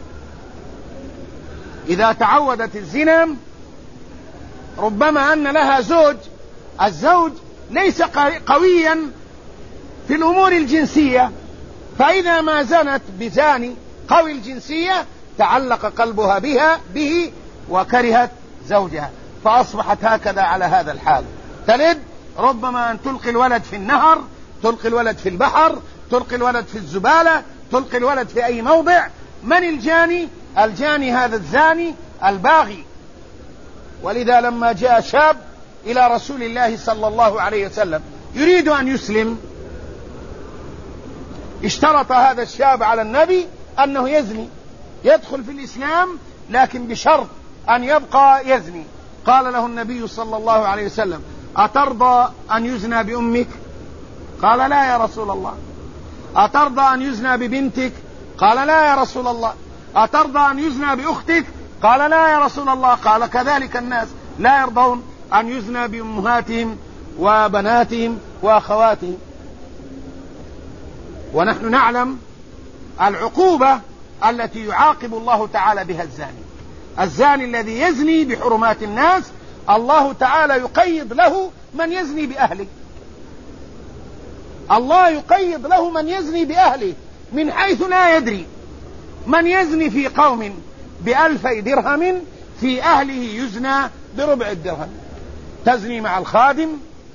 إذا تعودت الزنا ربما أن لها زوج، الزوج ليس قويا في الأمور الجنسية، فإذا ما زنت بزاني قوي الجنسية تعلق قلبها بها به وكرهت زوجها، فأصبحت هكذا على هذا الحال. تلد ربما أن تلقي الولد في النهر، تلقي الولد في البحر، تلقي الولد في الزبالة، تلقي الولد في أي موضع. من الجاني؟ الجاني هذا الزاني الباغي. ولذا لما جاء شاب إلى رسول الله صلى الله عليه وسلم يريد أن يسلم، اشترط هذا الشاب على النبي أنه يزني، يدخل في الإسلام لكن بشرط أن يبقى يزني. قال له النبي صلى الله عليه وسلم: أترضى أن يزنى بأمك؟ قال: لا يا رسول الله. أترضى أن يزنى ببنتك؟ قال: لا يا رسول الله. أترضى أن يزنى بأختك؟ قال: لا يا رسول الله. قال: كذلك الناس لا يرضون أن يزنى بأمهاتهم وبناتهم وأخواتهم. ونحن نعلم العقوبة التي يعاقب الله تعالى بها الزاني. الزاني الذي يزني بحرمات الناس الله تعالى يقيد له من يزني بأهله. الله يقيض له من يزني بأهله من حيث لا يدري. من يزني في قوم بألفي درهم في أهله يزنى بربع الدرهم. تزني مع الخادم،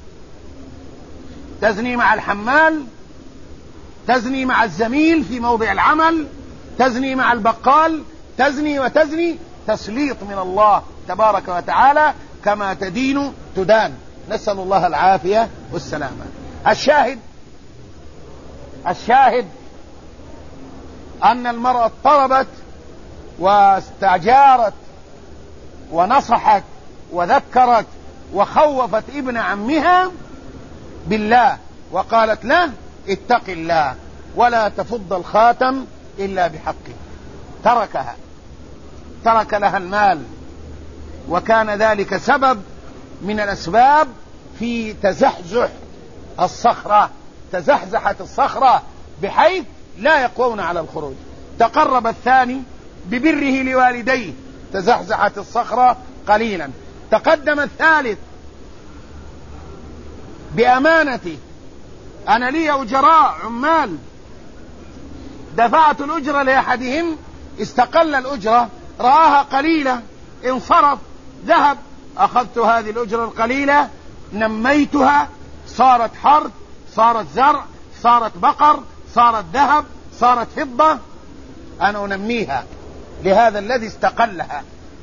تزني مع الحمال، تزني مع الزميل في موضع العمل، تزني مع البقال، تزني وتزني. تسليط من الله تبارك وتعالى، كما تدين تدان. نسأل الله العافية والسلامة. الشاهد الشاهد أن المرأة اضطربت واستعجارت ونصحت وذكرت وخوفت ابن عمها بالله، وقالت له اتق الله ولا تفض الخاتم إلا بحقه. تركها، ترك لها المال، وكان ذلك سبب من الأسباب في تزحزح الصخرة. تزحزحت الصخرة بحيث لا يقوون على الخروج. تقرب الثاني ببره لوالديه، تزحزحت الصخرة قليلا. تقدم الثالث بأمانته، أنا لي أجراء عمال، دفعت الأجرة لأحدهم، استقل الأجرة، رآها قليلة، انصرف، ذهب. أخذت هذه الأجرة القليلة، نميتها، صارت حرث، صارت زرع، صارت بقر، صارت ذهب، صارت فضة. أنا أنميها لهذا الذي استقلها.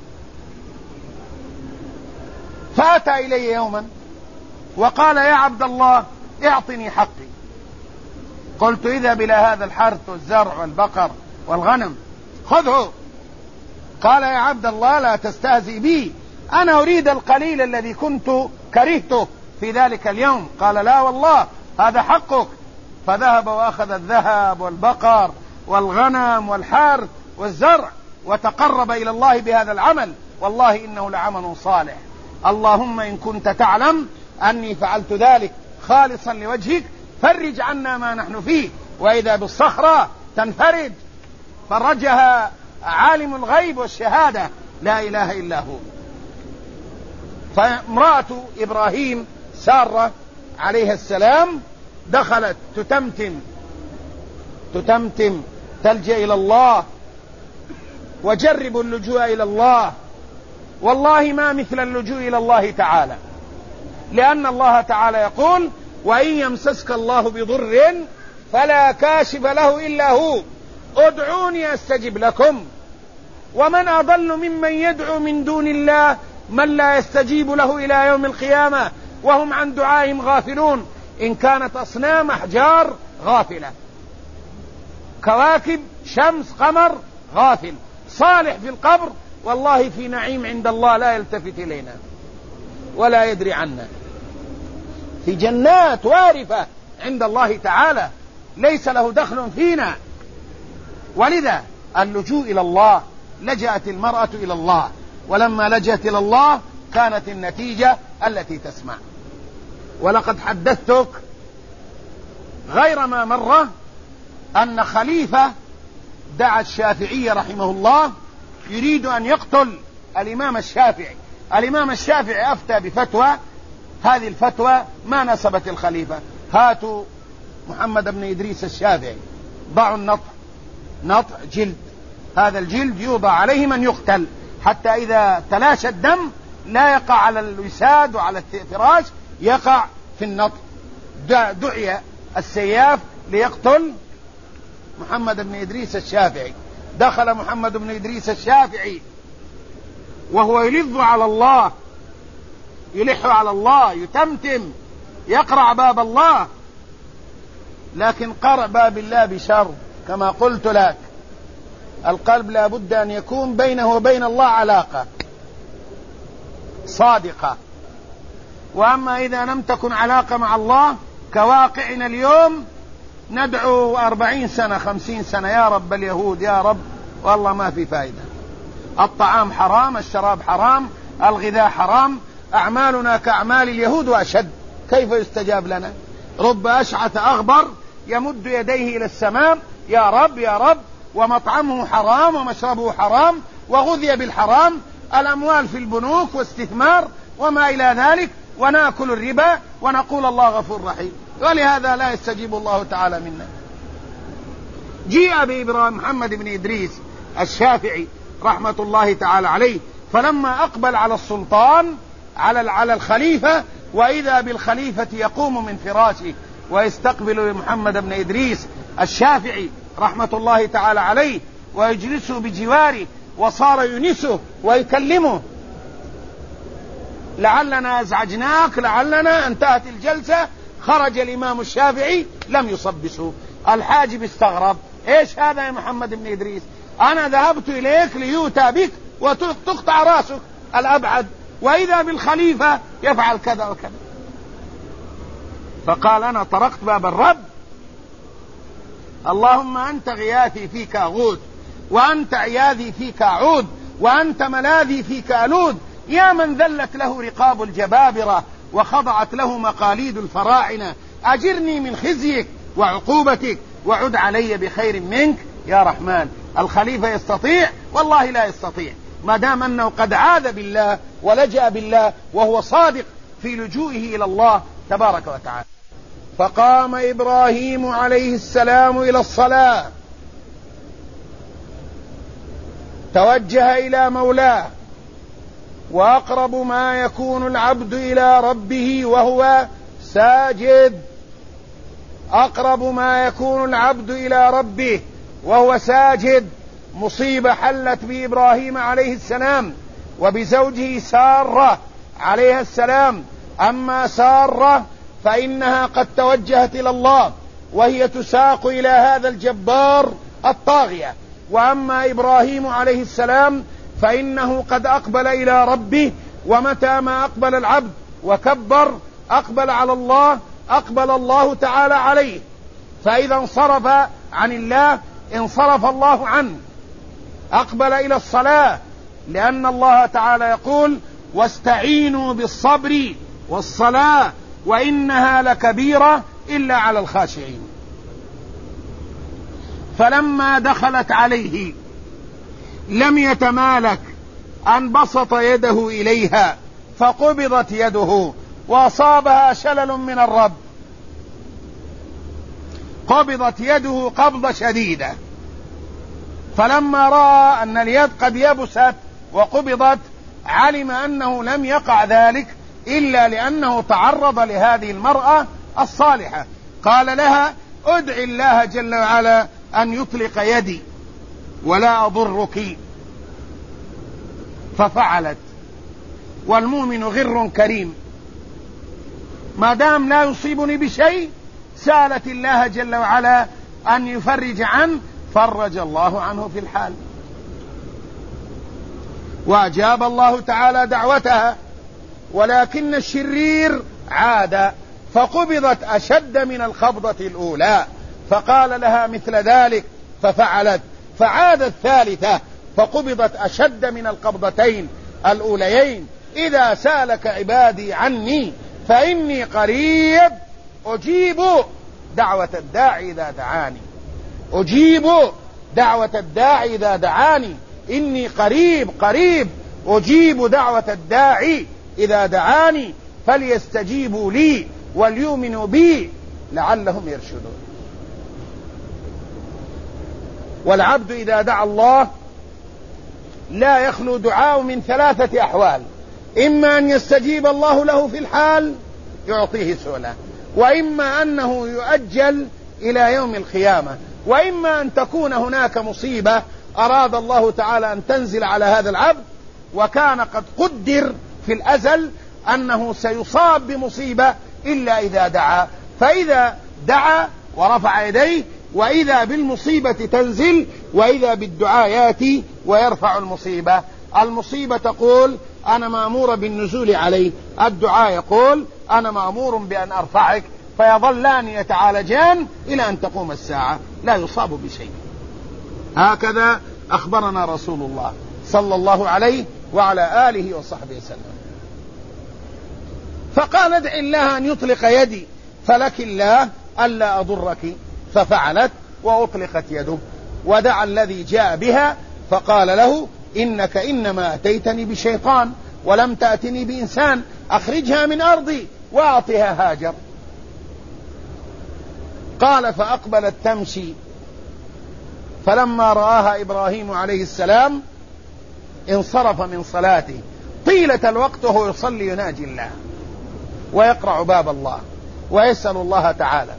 فأتى إلي يوما وقال يا عبد الله اعطني حقي. قلت اذهب إلى هذا الحرث والزرع والبقر والغنم خذه. قال يا عبد الله لا تستهزئ بي، أنا أريد القليل الذي كنت كرهته في ذلك اليوم. قال لا والله هذا حقك. فذهب وأخذ الذهب والبقر والغنم والحرث والزرع وتقرب إلى الله بهذا العمل. والله إنه لعمل صالح. اللهم إن كنت تعلم أني فعلت ذلك خالصا لوجهك فرج عنا ما نحن فيه. وإذا بالصخرة تنفرج، فرجها عالم الغيب والشهادة لا إله إلا هو. فامرأة إبراهيم سارة عليها السلام دخلت تتمتم تتمتم تلجأ إلى الله وجرب اللجوء إلى الله. والله ما مثل اللجوء إلى الله تعالى، لأن الله تعالى يقول وإن يمسسك الله بضر فلا كاشف له إلا هو ادعوني أستجب لكم. ومن أضل ممن يدعو من دون الله من لا يستجيب له إلى يوم القيامة وهم عن دعائهم غافلون. إن كانت أصنام أحجار غافلة، كواكب شمس قمر غافل، صالح في القبر والله في نعيم عند الله لا يلتفت إلينا ولا يدري عنا، في جنات وارفة عند الله تعالى ليس له دخل فينا. ولذا اللجوء إلى الله، لجأت المرأة إلى الله، ولما لجأت إلى الله كانت النتيجة التي تسمع. ولقد حدثتك غير ما مرة أن خليفة دعا الشافعي رحمه الله يريد أن يقتل الإمام الشافعي. الإمام الشافعي أفتى بفتوى، هذه الفتوى ما نسبت الخليفة. هاتوا محمد بن إدريس الشافعي، ضعوا النطع، نطع جلد، هذا الجلد يوضع عليه من يقتل حتى إذا تلاشى الدم لا يقع على الوساد وعلى الفراش، يقع في النطع. دعي السياف ليقتل محمد بن إدريس الشافعي. دخل محمد بن إدريس الشافعي وهو يلظ على الله، يلح على الله، يتمتم، يقرع باب الله. لكن قرع باب الله بشر، كما قلت لك القلب لا بد أن يكون بينه وبين الله علاقة صادقة. وأما إذا لم تكن علاقة مع الله كواقعنا اليوم، ندعو أربعين سنة خمسين سنة يا رب اليهود يا رب، والله ما في فائدة. الطعام حرام، الشراب حرام، الغذاء حرام، أعمالنا كأعمال اليهود وأشد. كيف يستجاب لنا؟ رب أشعث أغبر يمد يديه إلى السماء يا رب يا رب، ومطعمه حرام ومشربه حرام وغذي بالحرام، الأموال في البنوك واستثمار وما إلى ذلك، ونأكل الربا ونقول الله غفور رحيم. ولهذا لا يستجيب الله تعالى منا. جيء بإبراهيم محمد بن إدريس الشافعي رحمة الله تعالى عليه، فلما أقبل على السلطان على على الخليفة، وإذا بالخليفة يقوم من فراشه ويستقبل محمد بن إدريس الشافعي رحمة الله تعالى عليه ويجلسه بجواره، وصار ينسه ويكلمه: لعلنا أزعجناك، لعلنا. انتهت الجلسة، خرج الإمام الشافعي لم يصبسه. الحاجب استغرب: إيش هذا يا محمد بن إدريس؟ أنا ذهبت إليك ليؤتى بك وتقطع رأسك الأبعد، وإذا بالخليفة يفعل كذا وكذا. فقال: أنا طرقت باب الرب، اللهم أنت غياثي فيك أغوث، وأنت عياذي فيك أعود، وأنت ملاذي فيك ألوذ، يا من ذلت له رقاب الجبابرة وخضعت له مقاليد الفراعنة، أجرني من خزيك وعقوبتك وعد علي بخير منك يا رحمن. الخليفة يستطيع؟ والله لا يستطيع، ما دام أنه قد عاذ بالله ولجأ بالله وهو صادق في لجوئه إلى الله تبارك وتعالى. فقام إبراهيم عليه السلام إلى الصلاة، توجه إلى مولاه، وأقرب ما يكون العبد إلى ربه وهو ساجد، أقرب ما يكون العبد إلى ربه وهو ساجد. مصيبة حلت بإبراهيم عليه السلام وبزوجه سارة عليها السلام. أما سارة فإنها قد توجهت إلى الله وهي تساق إلى هذا الجبار الطاغية، وأما إبراهيم عليه السلام فإنه قد أقبل إلى ربه، ومتى ما أقبل العبد وكبر أقبل على الله أقبل الله تعالى عليه، فإذا انصرف عن الله انصرف الله عنه. أقبل إلى الصلاة لأن الله تعالى يقول: واستعينوا بالصبر والصلاة وإنها لكبيرة إلا على الخاشعين. فلما دخلت عليه لم يتمالك أن بسط يده إليها فقبضت يده وأصابها شلل من الرب، قبضت يده قبضة شديدة. فلما رأى أن اليد قد يبست وقبضت علم أنه لم يقع ذلك إلا لأنه تعرض لهذه المرأة الصالحة. قال لها: ادع الله جل وعلا أن يطلق يدي ولا أضرك، ففعلت. والمؤمن غر كريم، ما دام لا يصيبني بشيء سألت الله جل وعلا أن يفرج عنه، فرج الله عنه في الحال، وأجاب الله تعالى دعوتها. ولكن الشرير عاد فقبضت أشد من القبضة الأولى، فقال لها مثل ذلك ففعلت، فعاد الثالثة فقبضت أشد من القبضتين الأوليين. إذا سألك عبادي عني فإني قريب أجيب دعوة الداعي إذا دعاني، أجيب دعوة الداعي إذا دعاني، إني قريب قريب أجيب دعوة الداعي إذا دعاني، فليستجيبوا لي وليؤمنوا بي لعلهم يرشدون. والعبد إذا دعا الله لا يخلو دعاء من ثلاثة أحوال: إما أن يستجيب الله له في الحال يعطيه سؤله، وإما أنه يؤجل إلى يوم القيامة، وإما أن تكون هناك مصيبة أراد الله تعالى أن تنزل على هذا العبد، وكان قد قدر في الأزل أنه سيصاب بمصيبة إلا إذا دعا، فإذا دعا ورفع يديه وإذا بالمصيبة تنزل، وإذا بالدعاء يأتي ويرفع المصيبة. المصيبة تقول أنا مأمور بالنزول عليه، الدعاء يقول أنا مأمور بأن أرفعك، فيظلان يتعالجان إلى أن تقوم الساعة لا يصاب بشيء. هكذا أخبرنا رسول الله صلى الله عليه وعلى آله وصحبه وسلم. فقال: ادع الله أن يطلق يدي فلك الله ألا أضرك، ففعلت وأطلقت يده. ودعا الذي جاء بها فقال له: إنك إنما أتيتني بشيطان ولم تأتني بإنسان، أخرجها من أرضي وأعطها هاجر. قال فأقبلت تمشي، فلما رآها إبراهيم عليه السلام انصرف من صلاته طيلة الوقت وهو يصلي يناجي الله ويقرع باب الله ويسأل الله تعالى،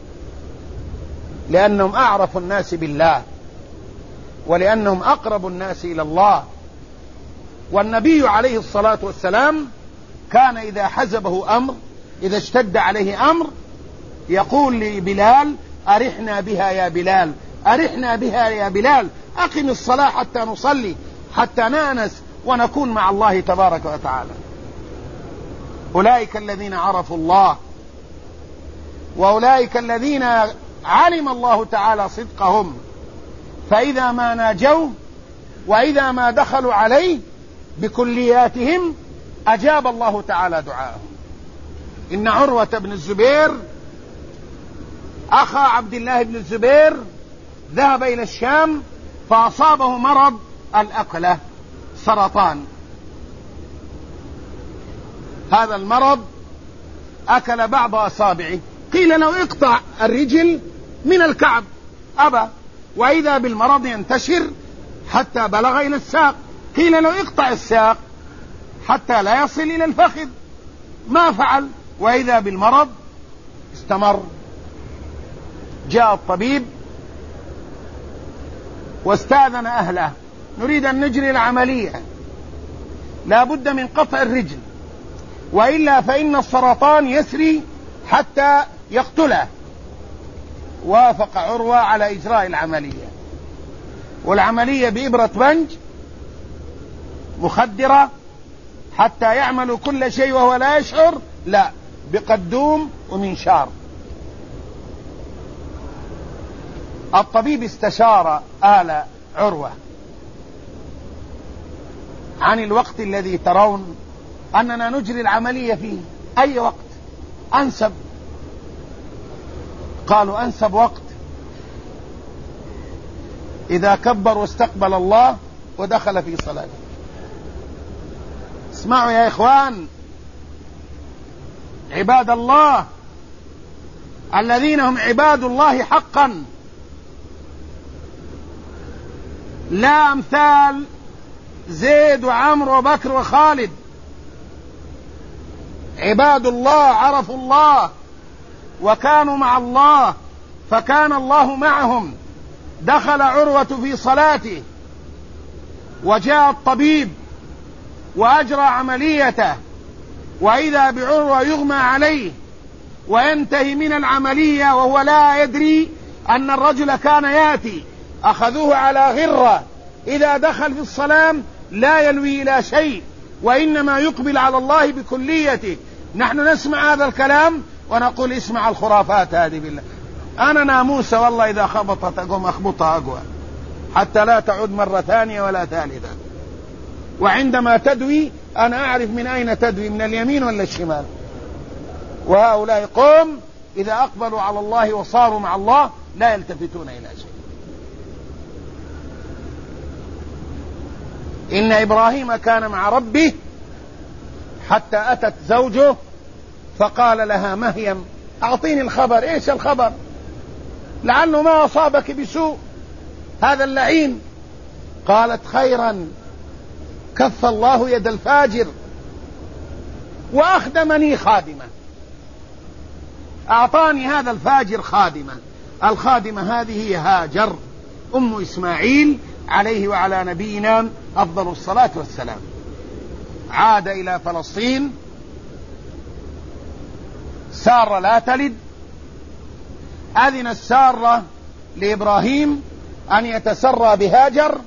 لأنهم أعرف الناس بالله ولأنهم أقرب الناس إلى الله. والنبي عليه الصلاة والسلام كان إذا حزبه أمر، إذا اشتد عليه أمر، يقول لبلال: أرحنا بها يا بلال، أرحنا بها يا بلال، أقم الصلاة حتى نصلي، حتى نأنس ونكون مع الله تبارك وتعالى. أولئك الذين عرفوا الله، وأولئك الذين علم الله تعالى صدقهم، فإذا ما ناجوه وإذا ما دخلوا عليه بكلياتهم أجاب الله تعالى دعاءهم. إن عروة بن الزبير أخا عبد الله بن الزبير ذهب إلى الشام فأصابه مرض الأكلة، سرطان. هذا المرض أكل بعض أصابعه، قيل له اقطع الرجل من الكعب، أبى، وإذا بالمرض ينتشر حتى بلغ إلى الساق، قيل له اقطع الساق حتى لا يصل إلى الفخذ، ما فعل، وإذا بالمرض استمر. جاء الطبيب واستأذن أهله: نريد أن نجري العملية، لا بد من قطع الرجل، وإلا فإن السرطان يسري حتى يقتله. وافق عروة على إجراء العملية، والعملية بإبرة بنج مخدرة حتى يعمل كل شيء وهو لا يشعر، لا، بقدوم ومنشار. الطبيب استشار آل عروة عن الوقت الذي ترون أننا نجري العملية فيه، أي وقت أنسب؟ قالوا أنسب وقت إذا كبر واستقبل الله ودخل في صلاته. اسمعوا يا إخوان، عباد الله الذين هم عباد الله حقا، لا أمثال زيد وعمر وبكر وخالد، عباد الله عرفوا الله وكانوا مع الله فكان الله معهم. دخل عروة في صلاته وجاء الطبيب وأجرى عمليته، وإذا بعروة يغمى عليه وينتهي من العملية وهو لا يدري أن الرجل كان يأتي. أخذوه على غرة، إذا دخل في الصلاة لا يلوي إلى شيء وإنما يقبل على الله بكليته. نحن نسمع هذا الكلام ونقول اسمع الخرافات هذه بالله. أنا ناموسة والله إذا خبطت أقوم أخبطها أقوى حتى لا تعود مرة ثانية ولا ثالثة. وعندما تدوي أنا أعرف من أين تدوي، من اليمين ولا الشمال. وهؤلاء قوم إذا أقبلوا على الله وصاروا مع الله لا يلتفتون إلى شيء. إن إبراهيم كان مع ربه حتى أتت زوجه فقال لها مهيم: أعطيني الخبر، إيش الخبر؟ لعله ما أصابك بسوء هذا اللعين. قالت: خيرا، كف الله يد الفاجر وأخدمني خادمة، أعطاني هذا الفاجر خادمة. الخادمة هذه هي هاجر أم إسماعيل عليه وعلى نبينا أفضل الصلاة والسلام. عاد إلى فلسطين، سارة لا تلد، أذن السارة لإبراهيم أن يتسرى بهاجر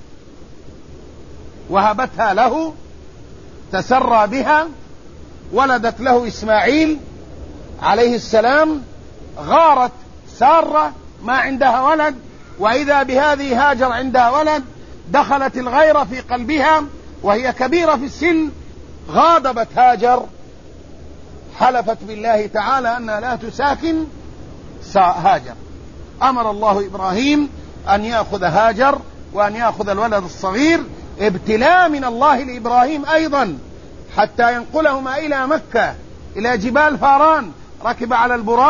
وهبتها له، تسرى بها، ولدت له إسماعيل عليه السلام. غارت سارة ما عندها ولد، وإذا بهذه هاجر عندها ولد. دخلت الغيرة في قلبها وهي كبيرة في السن، غاضبت هاجر، حلفت بالله تعالى أنها لا تساكن هاجر. أمر الله إبراهيم أن يأخذ هاجر وأن يأخذ الولد الصغير، ابتلاء من الله لإبراهيم أيضا، حتى ينقلهما إلى مكة إلى جبال فاران. ركب على البراق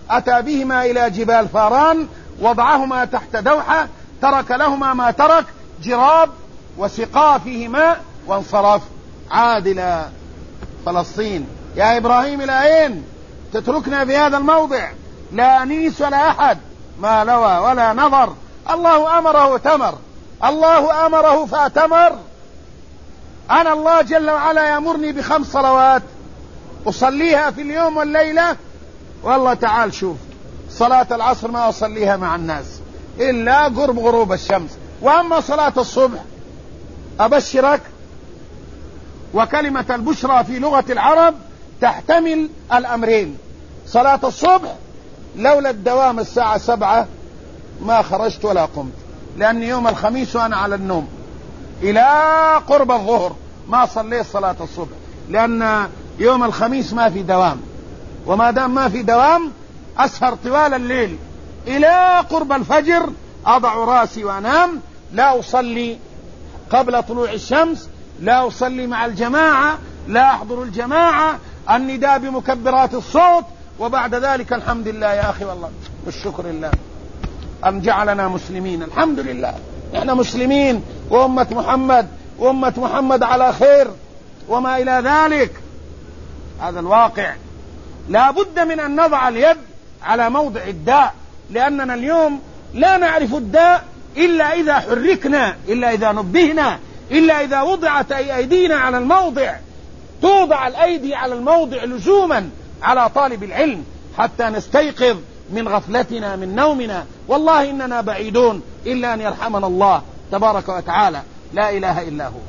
أتى بهما إلى جبال فاران وضعهما تحت دوحة، ترك لهما ما ترك، جراب وسقا فيه ماء، وانصرف عاد إلى فلسطين. يا إبراهيم إلى أين تتركنا في هذا الموضع؟ لا أنيس ولا أحد، ما لوى ولا نظر. الله أمره تمر، الله أمره فأتمر. أنا الله جل وعلا يأمرني بخمس صلوات أصليها في اليوم والليلة، والله تعال شوف صلاة العصر ما أصليها مع الناس إلا قرب غروب الشمس. وأما صلاة الصبح أبشرك، وكلمة البشرى في لغة العرب تحتمل الأمرين. صلاة الصبح لولا الدوام الساعة سبعة ما خرجت ولا قمت، لأن يوم الخميس وأنا على النوم إلى قرب الظهر ما صليت صلاة الصبح، لأن يوم الخميس ما في دوام، وما دام ما في دوام أسهر طوال الليل إلى قرب الفجر، أضع راسي وأنام، لا أصلي قبل طلوع الشمس، لا أصلي مع الجماعة، لا أحضر الجماعة، النداء بمكبرات الصوت، وبعد ذلك الحمد لله يا أخي، والله والشكر لله أن جعلنا مسلمين. الحمد لله نحن مسلمين وأمة محمد، وأمة محمد على خير وما إلى ذلك. هذا الواقع. لا بد من أن نضع اليد على موضع الداء، لأننا اليوم لا نعرف الداء إلا إذا حركنا، إلا إذا نبهنا، إلا إذا وضعت أيدينا على الموضع. توضع الأيدي على الموضع لزوما على طالب العلم حتى نستيقظ من غفلتنا من نومنا. والله إننا بعيدون إلا أن يرحمنا الله تبارك وتعالى، لا إله إلا هو.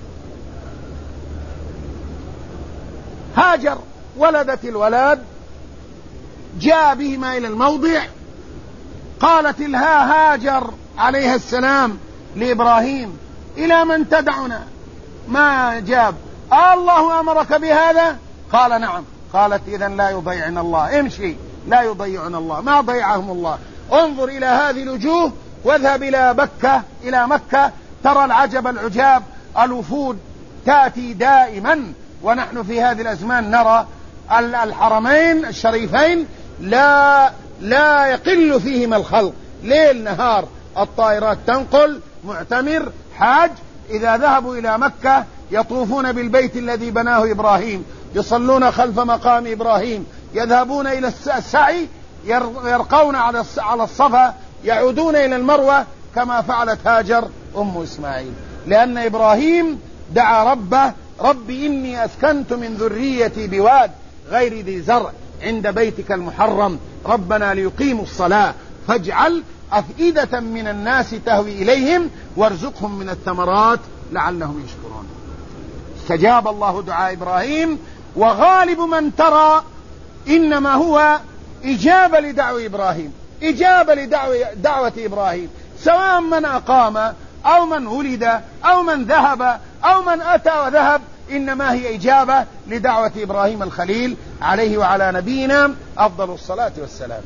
هاجر ولدت الولد، جاء بهما إلى الموضع، قالت لها هاجر عليها السلام لإبراهيم: إلى من تدعنا؟ ما جاب. الله أمرك بهذا؟ قال نعم. قالت: إذن لا يضيعنا الله، امشي، لا يضيعنا الله، ما ضيعهم الله. انظر إلى هذه الوجوه واذهب إلى مكة، إلى مكة ترى العجب العجاب، الوفود تأتي دائما، ونحن في هذه الأزمان نرى الحرمين الشريفين لا لا يقل فيهما الخلق، ليل نهار الطائرات تنقل، معتمر، حاج. إذا ذهبوا إلى مكة يطوفون بالبيت الذي بناه إبراهيم، يصلون خلف مقام إبراهيم، يذهبون إلى السعي، يرقون على الصفا، يعودون إلى المروة كما فعلت هاجر أم إسماعيل، لأن إبراهيم دعا ربه: رب إني أسكنت من ذريتي بواد غير ذي زرع عند بيتك المحرم ربنا ليقيموا الصلاة فاجعل أفئدة من الناس تهوي إليهم وارزقهم من الثمرات لعلهم يشكرون. استجاب الله دعاء إبراهيم، وغالب من ترى إنما هو إجابة لدعوة إبراهيم، إجابة لدعوة إبراهيم، سواء من أقام أو من ولد أو من ذهب أو من أتى وذهب، إنما هي إجابة لدعوة إبراهيم الخليل عليه وعلى نبينا أفضل الصلاة والسلام.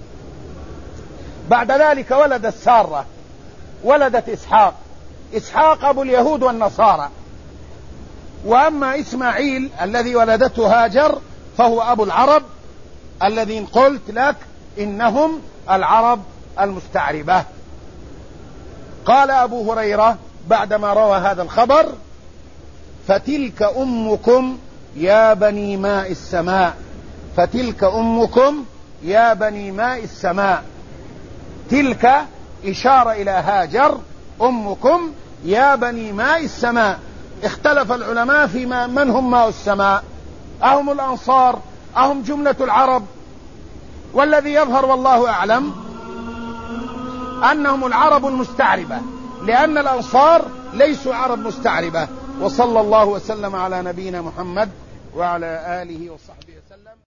بعد ذلك ولدت سارة، ولدت إسحاق، إسحاق أبو اليهود والنصارى. وأما إسماعيل الذي ولدته هاجر فهو أبو العرب الذين قلت لك إنهم العرب المستعربة. قال أبو هريرة بعدما روى هذا الخبر: فتلك أمكم يا بني ماء السماء، فتلك أمكم يا بني ماء السماء. تلك إشارة إلى هاجر، أمكم يا بني ماء السماء. اختلف العلماء في من هم ماء السماء، أهم الأنصار أهم جملة العرب؟ والذي يظهر والله أعلم أنهم العرب المستعربة، لأن الأنصار ليسوا عرب مستعربة. وصلى الله وسلم على نبينا محمد وعلى آله وصحبه وسلم.